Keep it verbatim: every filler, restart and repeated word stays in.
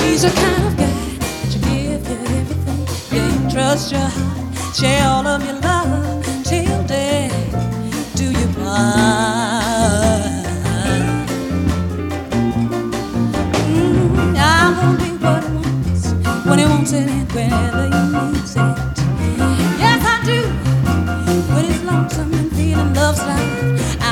He's the kind of guy that you give you everything. Yeah, trust your heart, share all of your love till death do you part. Mm, I won't be what he wants when he wants it and whenever he needs it. Yes, I do. When he's lonesome and feeling love's life,